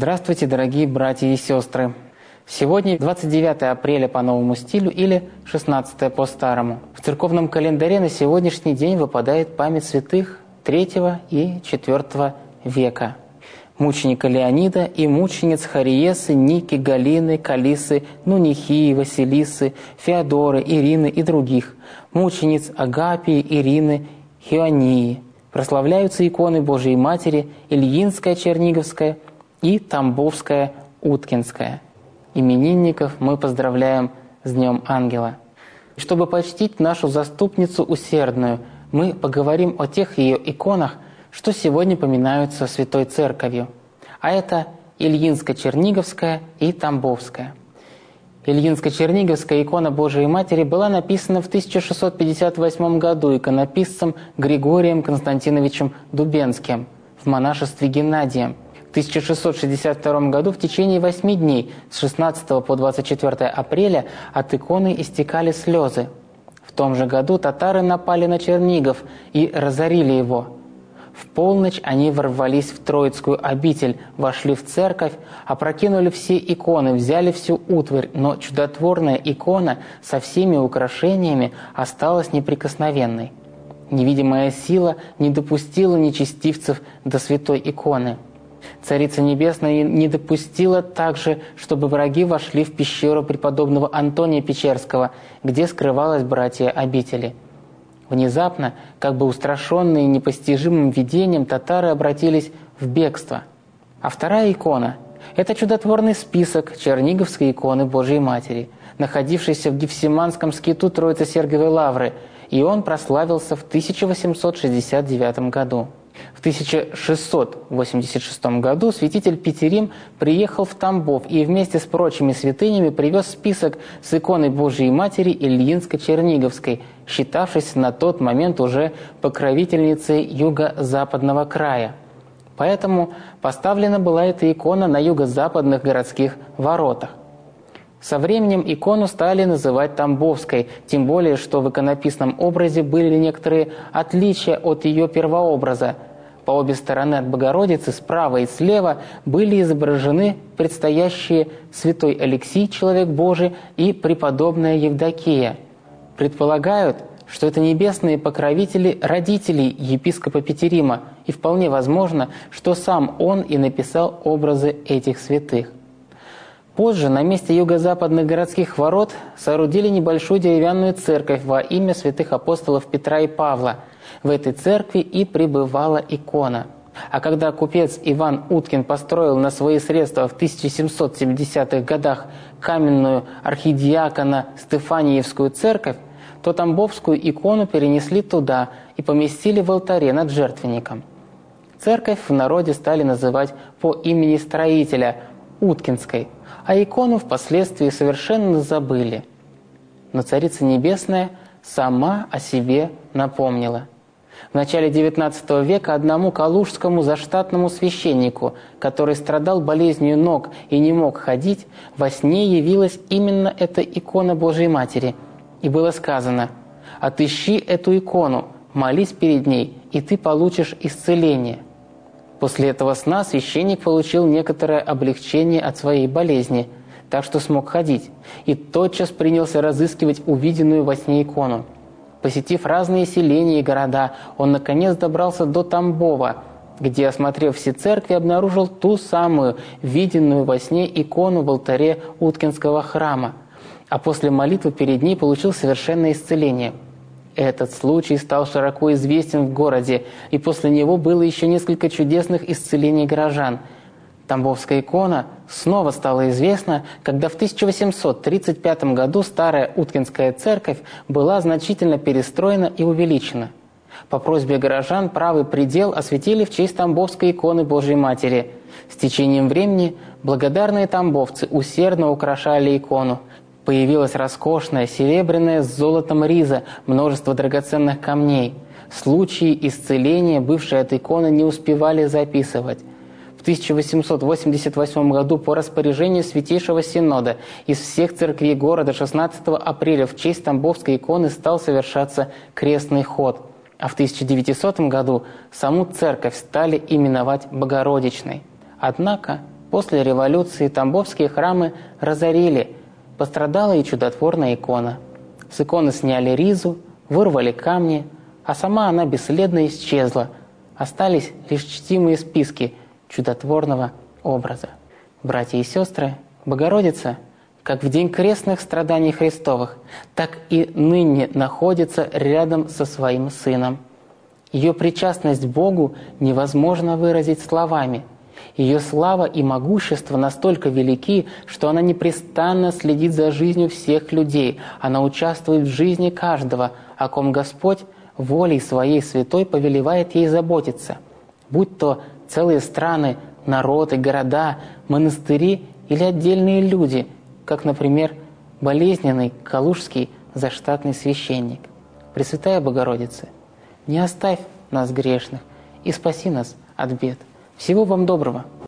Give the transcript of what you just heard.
Здравствуйте, дорогие братья и сестры! Сегодня 29 апреля по новому стилю или 16 по старому. В церковном календаре на сегодняшний день выпадает память святых III и IV века. Мученика Леонида и мучениц Хариесы, Ники, Галины, Калисы, Нунихии, Василисы, Феодоры, Ирины и других, мучениц Агапии, Ирины, Хионии. Прославляются иконы Божией Матери Ильинская, Черниговская и Тамбовская, Уткинская. Именинников мы поздравляем с Днем Ангела. Чтобы почтить нашу заступницу усердную, мы поговорим о тех ее иконах, что сегодня поминаются Святой Церковью. А это Ильинско-Черниговская и Тамбовская. Ильинско-Черниговская икона Божией Матери была написана в 1658 году иконописцем Григорием Константиновичем Дубенским в монашестве Геннадием. В 1662 году в течение 8 дней с 16 по 24 апреля от иконы истекали слезы. В том же году татары напали на Чернигов и разорили его. В полночь они ворвались в Троицкую обитель, вошли в церковь, опрокинули все иконы, взяли всю утварь, но чудотворная икона со всеми украшениями осталась неприкосновенной. Невидимая сила не допустила нечестивцев до святой иконы. Царица Небесная не допустила также, чтобы враги вошли в пещеру преподобного Антония Печерского, где скрывалось братья обители. Внезапно, как бы устрашенные непостижимым видением, татары обратились в бегство. А вторая икона – это чудотворный список Черниговской иконы Божией Матери, находившийся в Гефсиманском скиту Троице-Сергиевой Лавры, и он прославился в 1869 году. В 1686 году святитель Петерим приехал в Тамбов и вместе с прочими святынями привез список с иконой Божией Матери Ильинско-Черниговской, считавшейся на тот момент уже покровительницей юго-западного края. Поэтому поставлена была эта икона на юго-западных городских воротах. Со временем икону стали называть Тамбовской, тем более, что в иконописном образе были некоторые отличия от ее первообраза. По обе стороны от Богородицы, справа и слева, были изображены предстоящие святой Алексий, человек Божий, и преподобная Евдокия. Предполагают, что это небесные покровители родителей епископа Петерима, и вполне возможно, что сам он и написал образы этих святых. Позже на месте юго-западных городских ворот соорудили небольшую деревянную церковь во имя святых апостолов Петра и Павла. В этой церкви и пребывала икона. А когда купец Иван Уткин построил на свои средства в 1770-х годах каменную архидиакона Стефаниевскую церковь, то Тамбовскую икону перенесли туда и поместили в алтаре над жертвенником. Церковь в народе стали называть по имени строителя – Уткинской, а икону впоследствии совершенно забыли. Но Царица Небесная сама о себе напомнила. В начале XIX века одному калужскому заштатному священнику, который страдал болезнью ног и не мог ходить, во сне явилась именно эта икона Божией Матери. И было сказано: «Отыщи эту икону, молись перед ней, и ты получишь исцеление». После этого сна священник получил некоторое облегчение от своей болезни, так что смог ходить, и тотчас принялся разыскивать увиденную во сне икону. Посетив разные селения и города, он наконец добрался до Тамбова, где, осмотрев все церкви, обнаружил ту самую виденную во сне икону в алтаре Уткинского храма, а после молитвы перед ней получил совершенное исцеление. Этот случай стал широко известен в городе, и после него было еще несколько чудесных исцелений горожан. Тамбовская икона снова стала известна, когда в 1835 году старая Уткинская церковь была значительно перестроена и увеличена. По просьбе горожан правый предел осветили в честь Тамбовской иконы Божией Матери. С течением времени благодарные тамбовцы усердно украшали икону. Появилась роскошная, серебряная с золотом риза, множество драгоценных камней. Случаи исцеления бывшие от иконы не успевали записывать. В 1888 году по распоряжению Святейшего Синода из всех церквей города 16 апреля в честь Тамбовской иконы стал совершаться крестный ход. А в 1900 году саму церковь стали именовать Богородичной. Однако После революции тамбовские храмы разорили, пострадала и чудотворная икона. С иконы сняли ризу, вырвали камни, а сама она бесследно исчезла. Остались лишь чтимые списки чудотворного образа. Братья и сестры, Богородица, как в день крестных страданий Христовых, так и ныне находится рядом со своим Сыном. Ее причастность к Богу невозможно выразить словами. Ее слава и могущество настолько велики, что она непрестанно следит за жизнью всех людей. Она участвует в жизни каждого, о ком Господь волей Своей святой повелевает ей заботиться. Будь то целые страны, народы, города, монастыри или отдельные люди, как, например, болезненный калужский заштатный священник. Пресвятая Богородица, не оставь нас грешных и спаси нас от бед. Всего вам доброго!